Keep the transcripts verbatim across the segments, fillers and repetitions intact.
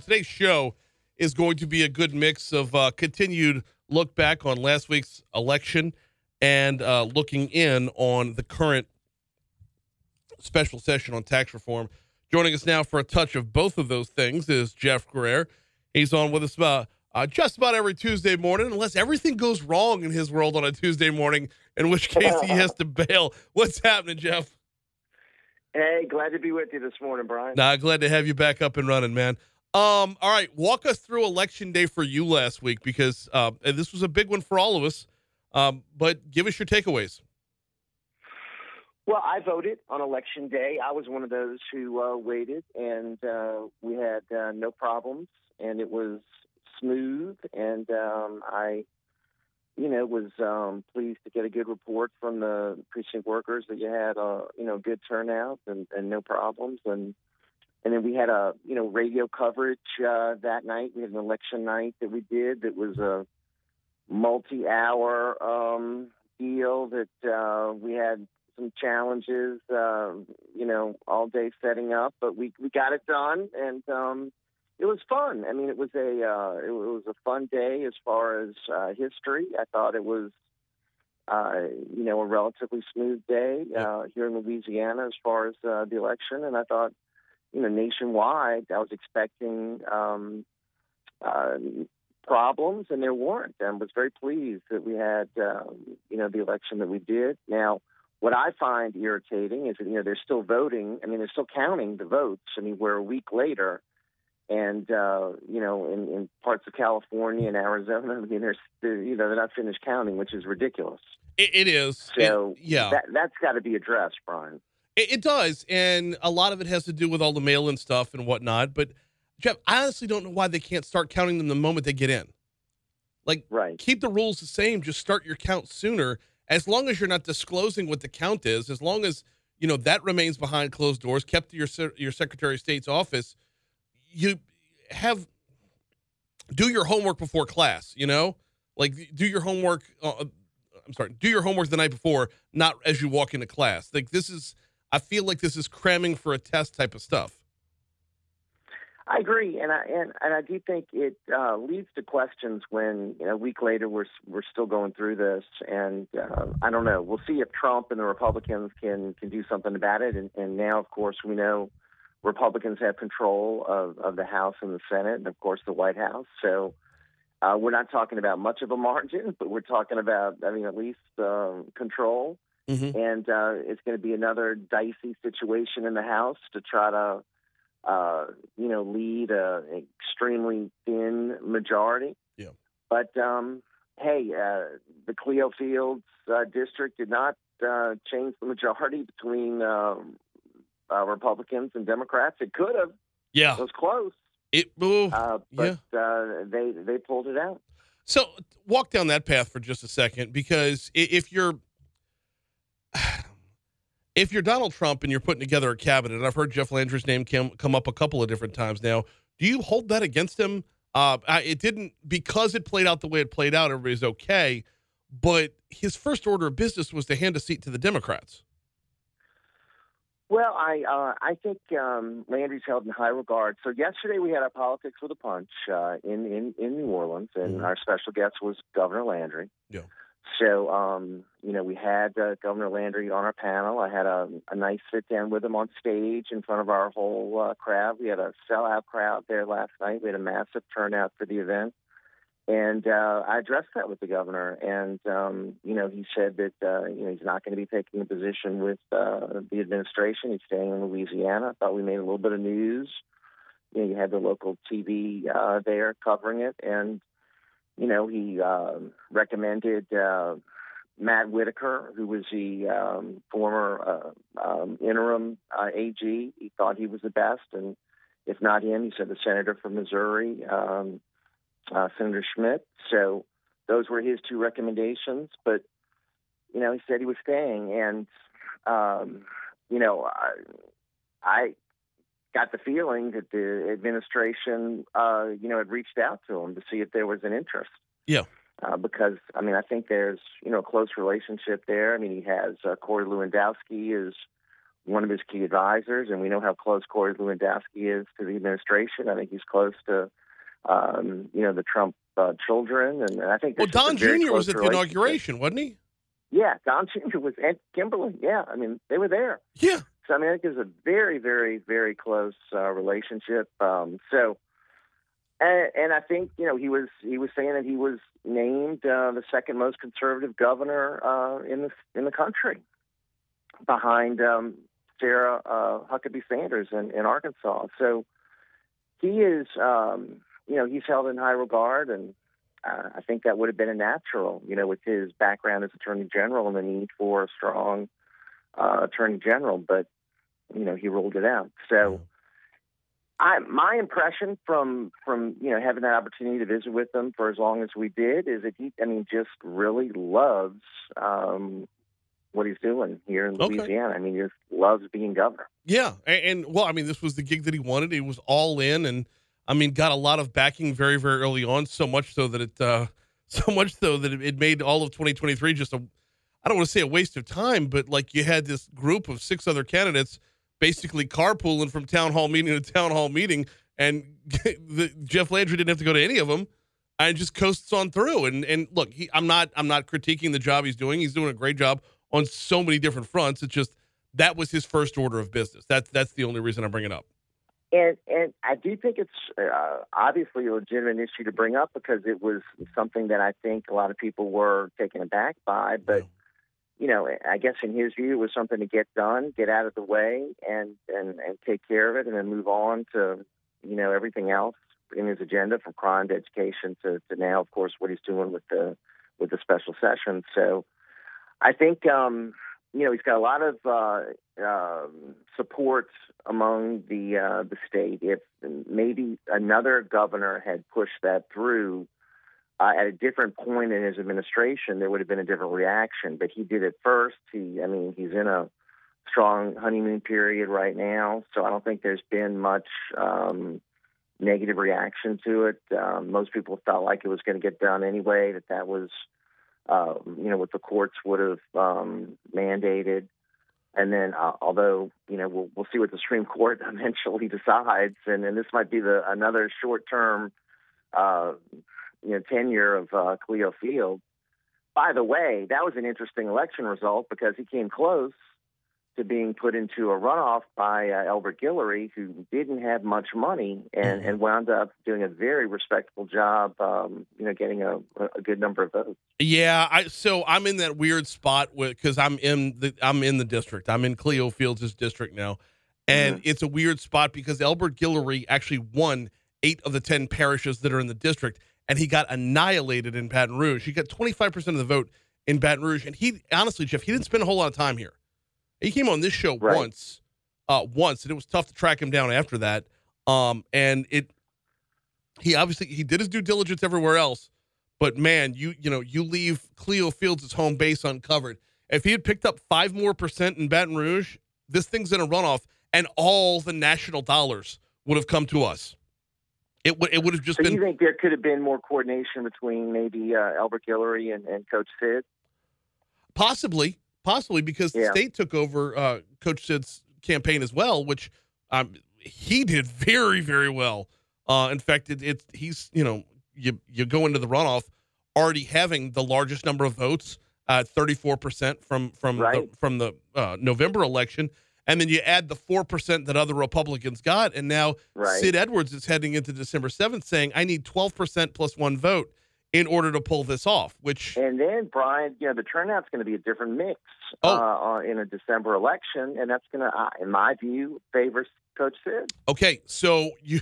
today's show is going to be a good mix of uh, continued look back on last week's election and uh, looking in on the current special session on tax reform. Joining us now for a touch of both of those things is Jeff Guerrero. He's on with us about, uh, just about every Tuesday morning, unless everything goes wrong in his world on a Tuesday morning, in which case he has to bail. What's happening, Jeff? Hey, glad to be with you this morning, Brian. Nah, glad to have you back up and running, man. Um, all right, walk us through Election Day for you last week, because uh, this was a big one for all of us, um, but give us your takeaways. Well, I voted on Election Day. I was one of those who uh, waited, and uh, we had uh, no problems, and it was smooth, and um, I, you know, was um, pleased to get a good report from the precinct workers that you had, uh, you know, good turnout and, and no problems, and and then we had a, you know, radio coverage uh, that night. We had an election night that we did that was a multi-hour um, deal that uh, we had some challenges, uh, you know, all day setting up, but we, we got it done, and um, it was fun. I mean, it was a uh, it was a fun day as far as uh, history. I thought it was, uh, you know, a relatively smooth day uh, here in Louisiana as far as uh, the election, and I thought, you know, nationwide, I was expecting um, uh, problems, and there weren't. I was very pleased that we had, um, you know, the election that we did. Now, what I find irritating is that, you know, they're still voting. I mean, they're still counting the votes. I mean, we're a week later, and, uh, you know, in, in parts of California and Arizona, I mean, they're, they're, you know, they're not finished counting, which is ridiculous. It, it is. So, it, yeah. that, that's got to be addressed, Brian. It, it does, and a lot of it has to do with all the mail-in stuff and whatnot, but, Jeff, I honestly don't know why they can't start counting them the moment they get in. Like, right. Keep the rules the same. Just start your count sooner. As long as you're not disclosing what the count is, as long as, you know, that remains behind closed doors, kept to your your Secretary of State's office, you have do your homework before class, you know? Like, do your homework, uh, I'm sorry, do your homework the night before, not as you walk into class. Like, this is, I feel like this is cramming for a test type of stuff. I agree, and I and, and I do think it uh, leads to questions when, you know, a week later we're we're still going through this, and uh, I don't know. We'll see if Trump and the Republicans can can do something about it. And, and now, of course, we know Republicans have control of, of the House and the Senate, and of course the White House. So uh, we're not talking about much of a margin, but we're talking about, I mean, at least uh, control. Mm-hmm. And uh, it's going to be another dicey situation in the House to try to, Uh, you know, lead a extremely thin majority. Yeah. But um, hey, uh, the Cleo Fields uh, district did not uh, change the majority between uh, uh, Republicans and Democrats. It could have. Yeah. It was close. It. Oh, uh, but yeah. uh, they they pulled it out. So walk down that path for just a second, because if you're. If you're Donald Trump and you're putting together a cabinet, and I've heard Jeff Landry's name come, come up a couple of different times now, do you hold that against him? Uh, it didn't, because it played out the way it played out, everybody's okay, but his first order of business was to hand a seat to the Democrats. Well, I uh, I think um, Landry's held in high regard. So yesterday we had our Politics with a Punch uh, in, in, in New Orleans, and mm-hmm. our special guest was Governor Landry. Yeah. So, um, you know, we had uh, Governor Landry on our panel. I had a, a nice sit-down with him on stage in front of our whole uh, crowd. We had a sellout crowd there last night. We had a massive turnout for the event. And uh, I addressed that with the governor. And, um, you know, he said that, uh, you know, he's not going to be taking a position with uh, the administration. He's staying in Louisiana. I thought we made a little bit of news. You know, you had the local T V uh, there covering it. And, you know, he uh, recommended uh, Matt Whitaker, who was the um, former uh, um, interim uh, A G. He thought he was the best. And if not him, he said the senator from Missouri, um, uh, Senator Schmidt. So those were his two recommendations. But, you know, he said he was staying. And, um, you know, I, I got the feeling that the administration, uh, you know, had reached out to him to see if there was an interest. Yeah. Uh, because, I mean, I think there's, you know, a close relationship there. I mean, he has uh, Corey Lewandowski is one of his key advisors, and we know how close Corey Lewandowski is to the administration. I think he's close to, um, you know, the Trump uh, children, and I think well, Don Junior was at the inauguration, wasn't he? Yeah, Don Junior was, and Kimberly. Yeah, I mean, they were there. Yeah. So I mean, I think it was a very, very, very close uh, relationship. Um, so, and, and I think you know he was he was saying that he was named uh, the second most conservative governor uh, in the in the country, behind um, Sarah uh, Huckabee Sanders in, in Arkansas. So he is, um, you know, he's held in high regard, and uh, I think that would have been a natural, you know, with his background as Attorney General and the need for a strong uh, Attorney General. But you know, he ruled it out. So, I my impression from from you know having that opportunity to visit with him for as long as we did is that he, I mean, just really loves um, what he's doing here in Louisiana. Okay. I mean, he just loves being governor. Yeah, and, and well, I mean, this was the gig that he wanted. He was all in, and I mean, got a lot of backing very, very early on. So much so that it, uh, so much so that it, it made all of twenty twenty-three just a, I don't want to say a waste of time, but like you had this group of six other candidates basically carpooling from town hall meeting to town hall meeting, and the, Jeff Landry didn't have to go to any of them, and just coasts on through. And and look, he, I'm not I'm not critiquing the job he's doing. He's doing a great job on so many different fronts. It's just that was his first order of business. That's that's the only reason I bring it up. And and I do think it's uh, obviously a legitimate issue to bring up because it was something that I think a lot of people were taken aback by, but. Yeah. You know, I guess in his view, it was something to get done, get out of the way, and, and, and take care of it, and then move on to, you know, everything else in his agenda, from crime to education to, to now, of course, what he's doing with the with the special session. So, I think, um, you know, he's got a lot of uh, uh, support among the uh, the state. If maybe another governor had pushed that through. Uh, at a different point in his administration, there would have been a different reaction. But he did it first. He, I mean, he's in a strong honeymoon period right now, so I don't think there's been much um, negative reaction to it. Um, most people felt like it was going to get done anyway, that that was, uh, you know, what the courts would have um, mandated. And then, uh, although, you know, we'll, we'll see what the Supreme Court eventually decides, and, and this might be the another short-term uh you know, tenure of uh, Cleo Field. By the way, that was an interesting election result because he came close to being put into a runoff by uh, Elbert Guillory, who didn't have much money and, and wound up doing a very respectable job, um, you know, getting a, a good number of votes. Yeah, I so I'm in that weird spot with because I'm in the I'm in the district. I'm in Cleo Fields' district now, and mm-hmm. it's a weird spot because Elbert Guillory actually won eight of the ten parishes that are in the district. And he got annihilated in Baton Rouge. He got twenty-five percent of the vote in Baton Rouge. And he, honestly, Jeff, he didn't spend a whole lot of time here. He came on this show right. once, uh, once, and it was tough to track him down after that. Um, and it, he obviously, he did his due diligence everywhere else. But, man, you you know, you leave Cleo Fields' home base uncovered. If he had picked up five more percent in Baton Rouge, this thing's in a runoff, and all the national dollars would have come to us. It would it would have just so been. You think there could have been more coordination between maybe uh, Elbert Guillory and, and Coach Sid? Possibly, possibly because yeah. the state took over uh, Coach Sid's campaign as well, which um, he did very very well. Uh, in fact, it, it's he's you know you you go into the runoff already having the largest number of votes, uh, thirty-four percent from from right. the, from the uh, November election. And then you add the four percent that other Republicans got, and now right. Sid Edwards is heading into December seventh saying, I need twelve percent plus one vote in order to pull this off, which... And then, Brian, you know, the turnout's going to be a different mix oh. uh, in a December election, and that's going to, uh, in my view, favor Coach Sid. Okay, so you...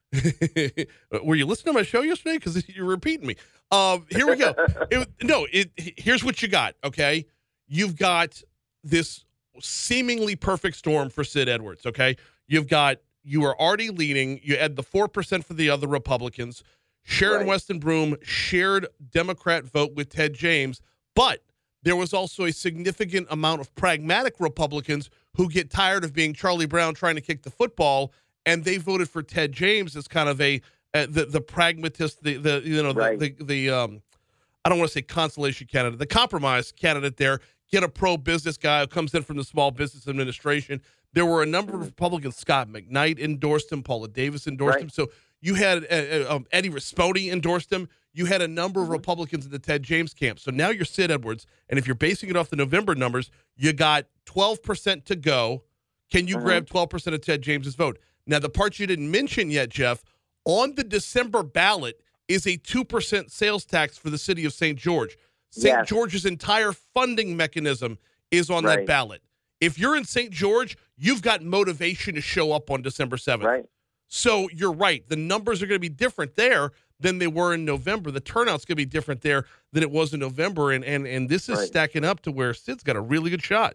Were you listening to my show yesterday? Because you're repeating me. Um, here we go. it, no, it, here's what you got, okay? You've got this... seemingly perfect storm for Sid Edwards, okay? You've got, you are already leading, you add the four percent for the other Republicans. Sharon right. Weston Broome shared Democrat vote with Ted James, but there was also a significant amount of pragmatic Republicans who get tired of being Charlie Brown trying to kick the football, and they voted for Ted James as kind of a, uh, the, the pragmatist, the, the you know, right. the, the, the um, I don't want to say consolation candidate, the compromise candidate there. Get a pro-business guy who comes in from the Small Business Administration. There were a number Mm-hmm. of Republicans. Scott McKnight endorsed him. Paula Davis endorsed Right. him. So you had uh, um, Eddie Risponi endorsed him. You had a number Mm-hmm. of Republicans in the Ted James camp. So now you're Sid Edwards, and if you're basing it off the November numbers, you got twelve percent to go. Can you Mm-hmm. grab twelve percent of Ted James's vote? Now, the part you didn't mention yet, Jeff, on the December ballot is a two percent sales tax for the city of Saint George. Saint Yes. George's entire funding mechanism is on that Right. ballot. If you're in Saint George, you've got motivation to show up on December seventh. Right. So you're right. The numbers are going to be different there than they were in November. The turnout's going to be different there than it was in November. And and, and this is Right. stacking up to where Sid's got a really good shot.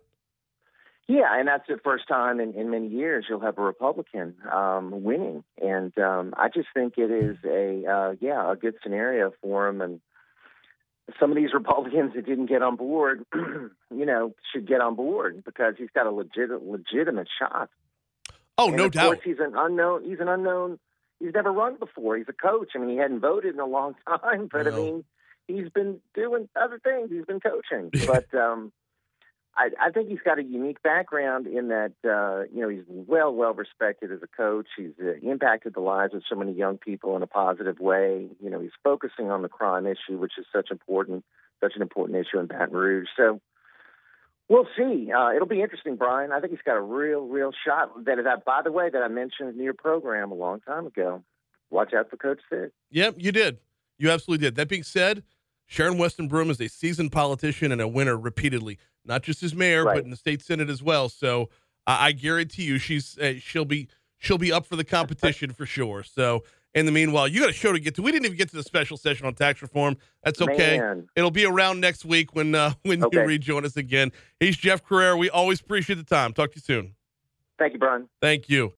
Yeah, and that's the first time in, in many years you'll have a Republican um, winning, and um, I just think it is a uh, yeah a good scenario for him. And some of these Republicans that didn't get on board, you know, should get on board because he's got a legit legitimate shot. Oh, and no of doubt. course, he's an unknown. He's an unknown. He's never run before. He's a coach. I mean, he hadn't voted in a long time, but No. I mean, he's been doing other things. He's been coaching, but. Um, I, I think he's got a unique background in that, uh, you know, he's well, well respected as a coach. He's uh, impacted the lives of so many young people in a positive way. You know, he's focusing on the crime issue, which is such important, such an important issue in Baton Rouge. So we'll see. Uh, it'll be interesting, Brian. I think he's got a real, real shot. That, that, by the way, that I mentioned in your program a long time ago. Watch out for Coach Sid. Yep, you did. You absolutely did. That being said, Sharon Weston Broom is a seasoned politician and a winner repeatedly, not just as mayor, Right. but in the state senate as well. So uh, I guarantee you, she's uh, she'll be she'll be up for the competition for sure. So in the meanwhile, you got a show to get to. We didn't even get to the special session on tax reform. That's okay. Man. It'll be around next week when uh, when Okay. you rejoin us again. He's Jeff Carrera. We always appreciate the time. Talk to you soon. Thank you, Brian. Thank you.